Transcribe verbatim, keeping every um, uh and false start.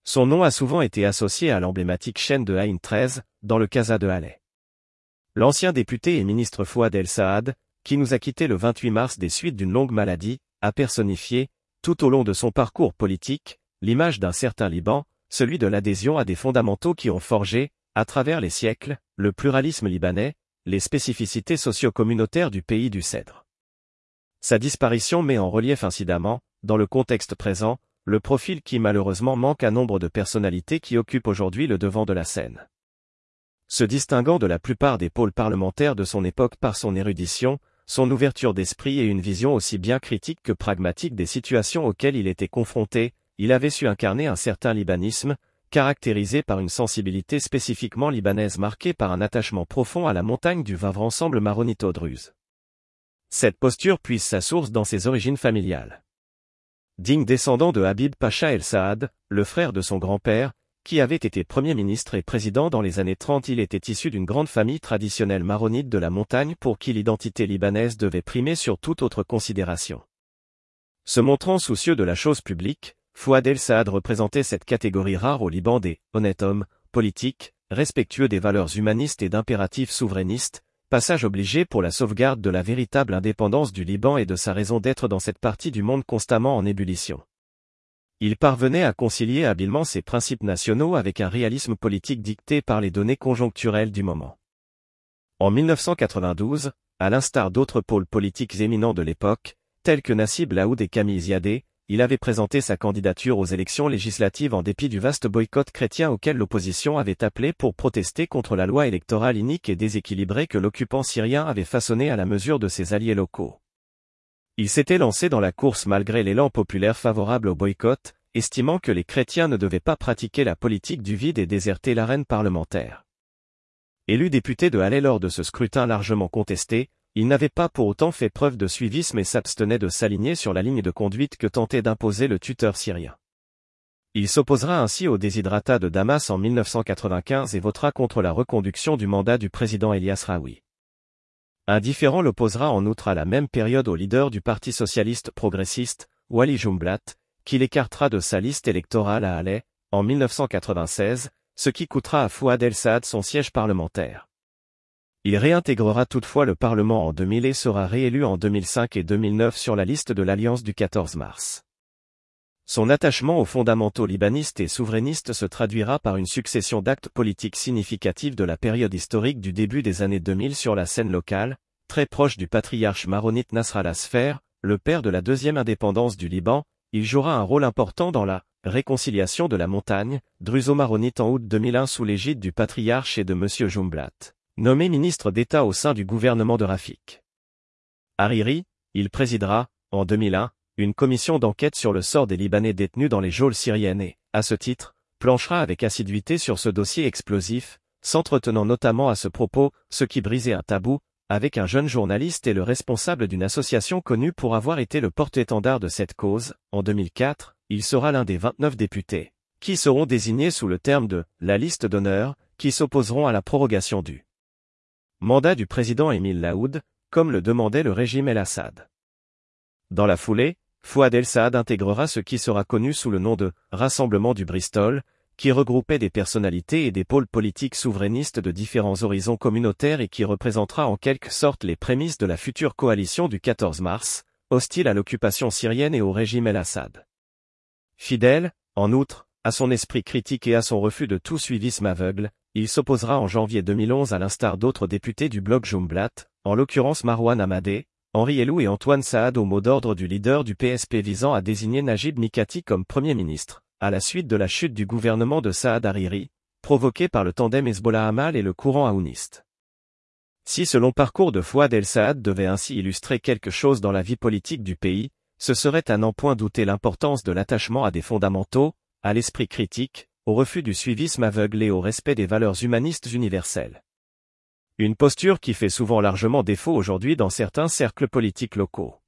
Son nom a souvent été associé à l'emblématique chaîne de Ain treize, dans le Casa de Haley. L'ancien député et ministre Fouad El Saad, qui nous a quittés le vingt-huit mars des suites d'une longue maladie, a personnifié, tout au long de son parcours politique, l'image d'un certain Liban, celui de l'adhésion à des fondamentaux qui ont forgé, à travers les siècles, le pluralisme libanais, les spécificités socio-communautaires du pays du Cèdre. Sa disparition met en relief incidemment, dans le contexte présent, le profil qui malheureusement manque à nombre de personnalités qui occupent aujourd'hui le devant de la scène. Se distinguant de la plupart des pôles parlementaires de son époque par son érudition, son ouverture d'esprit et une vision aussi bien critique que pragmatique des situations auxquelles il était confronté, il avait su incarner un certain libanisme, caractérisé par une sensibilité spécifiquement libanaise marquée par un attachement profond à la montagne du vivre ensemble maronito-druze. Cette posture puise sa source dans ses origines familiales. Digne descendant de Habib Pacha El Saad, le frère de son grand-père, qui avait été Premier ministre et président dans les années trente, il était issu d'une grande famille traditionnelle maronite de la montagne pour qui l'identité libanaise devait primer sur toute autre considération. Se montrant soucieux de la chose publique, Fouad El Saad représentait cette catégorie rare au Liban des « honnêtes hommes » politiques, respectueux des valeurs humanistes et d'impératifs souverainistes, passage obligé pour la sauvegarde de la véritable indépendance du Liban et de sa raison d'être dans cette partie du monde constamment en ébullition. Il parvenait à concilier habilement ses principes nationaux avec un réalisme politique dicté par les données conjoncturelles du moment. En mille neuf cent quatre-vingt-douze, à l'instar d'autres pôles politiques éminents de l'époque, tels que Nassib Laoud et Camille Ziadé, il avait présenté sa candidature aux élections législatives en dépit du vaste boycott chrétien auquel l'opposition avait appelé pour protester contre la loi électorale inique et déséquilibrée que l'occupant syrien avait façonnée à la mesure de ses alliés locaux. Il s'était lancé dans la course malgré l'élan populaire favorable au boycott, estimant que les chrétiens ne devaient pas pratiquer la politique du vide et déserter l'arène parlementaire. Élu député de Haley lors de ce scrutin largement contesté, il n'avait pas pour autant fait preuve de suivisme et s'abstenait de s'aligner sur la ligne de conduite que tentait d'imposer le tuteur syrien. Il s'opposera ainsi au déshydratat de Damas en mille neuf cent quatre-vingt-quinze et votera contre la reconduction du mandat du président Elias Raoui. Un différend l'opposera en outre à la même période au leader du Parti socialiste progressiste, Wali Jumblat, qui l'écartera de sa liste électorale à Haley, en mille neuf cent quatre-vingt-seize, ce qui coûtera à Fouad El Saad son siège parlementaire. Il réintégrera toutefois le Parlement en deux mille et sera réélu en deux mille cinq et deux mille neuf sur la liste de l'Alliance du quatorze mars. Son attachement aux fondamentaux libanistes et souverainistes se traduira par une succession d'actes politiques significatifs de la période historique du début des années deux mille sur la scène locale, très proche du patriarche maronite Nasrallah Sfer, le père de la deuxième indépendance du Liban. Il jouera un rôle important dans la réconciliation de la montagne, druso-maronite en août deux mille un sous l'égide du patriarche et de M. Jumblat, nommé ministre d'État au sein du gouvernement de Rafik Hariri. Il présidera, en deux mille un, une commission d'enquête sur le sort des Libanais détenus dans les geôles syriennes et, à ce titre, planchera avec assiduité sur ce dossier explosif, s'entretenant notamment à ce propos, ce qui brisait un tabou, avec un jeune journaliste et le responsable d'une association connue pour avoir été le porte-étendard de cette cause. En deux mille quatre, il sera l'un des vingt-neuf députés, qui seront désignés sous le terme de « la liste d'honneur », qui s'opposeront à la prorogation du mandat du président Émile Laoud, comme le demandait le régime El Assad. Dans la foulée, Fouad El Saad intégrera ce qui sera connu sous le nom de « Rassemblement du Bristol », qui regroupait des personnalités et des pôles politiques souverainistes de différents horizons communautaires et qui représentera en quelque sorte les prémices de la future coalition du quatorze mars, hostile à l'occupation syrienne et au régime El Assad. Fidèle, en outre, à son esprit critique et à son refus de tout suivisme aveugle, il s'opposera en janvier deux mille onze à l'instar d'autres députés du bloc Jumblat, en l'occurrence Marwan Hamadeh, Henri Elou et Antoine Saad au mot d'ordre du leader du P S P visant à désigner Najib Mikati comme Premier ministre, à la suite de la chute du gouvernement de Saad Hariri, provoquée par le tandem Hezbollah-Hamal et le courant aouniste. Si ce long parcours de Fouad El Saad devait ainsi illustrer quelque chose dans la vie politique du pays, ce serait à n'en point douter l'importance de l'attachement à des fondamentaux, à l'esprit critique, au refus du suivisme aveugle et au respect des valeurs humanistes universelles. Une posture qui fait souvent largement défaut aujourd'hui dans certains cercles politiques locaux.